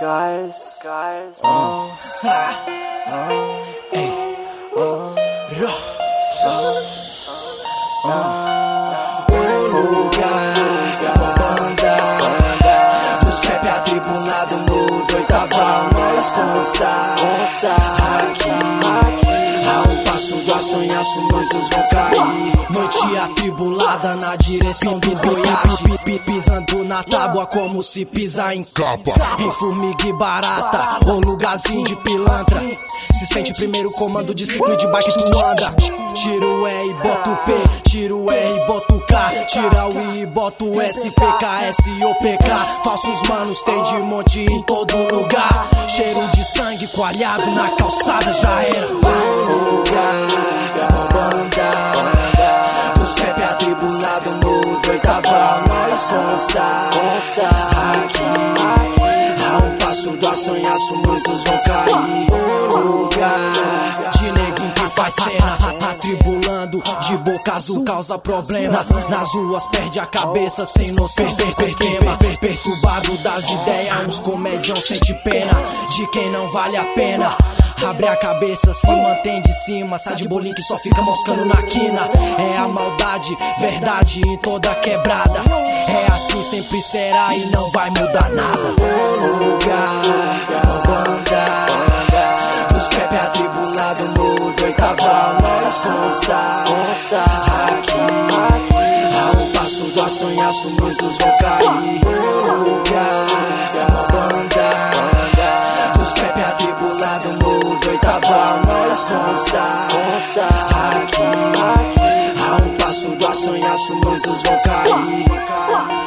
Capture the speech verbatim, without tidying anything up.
guys, guys, oh, ha, oh, ei, oh, ro, oh, oh, o lugar, a banda dos trap atribulado no oitavão, nós consta aqui. A um passo do assanhaço, nós vão cair. Noite atribulada na direção do Goiás, pisando na tábua como se pisar em capa. Em formiga e barata, ou lugarzinho de pilantra. Se sente primeiro comando de ciclo de bike tu anda. Tira o E e bota o P, tira o R e bota o K, tira o I e bota o S, P K S ou P K. Falsos manos tem de monte em todo lugar. Cheiro de sangue coalhado na calçada já era. O lugar, a banda dos trap atribulado no oitavão, nós consta aqui. A um passo do assanhaço, nós vão cair. O lugar de neguinho que faz cena, atribulando de boca azul causa problema. Nas ruas perde a cabeça sem noção, sem esquema. Perturbado das ideias, uns comedião sente pena de quem não vale a pena. Abre a cabeça, se mantém de cima. Sai de bolinho que só fica moscando na quina. É a maldade, verdade em toda quebrada. É assim, sempre será e não vai mudar nada. O lugar, a banda dos trap atribulado no oitavão, nós consta aqui. A um passo do assanhaço, nós vão cair. O lugar, a banda dos trap atribulado no oitavão, nós consta aqui. A um passo do assanhaço, nós vão cair.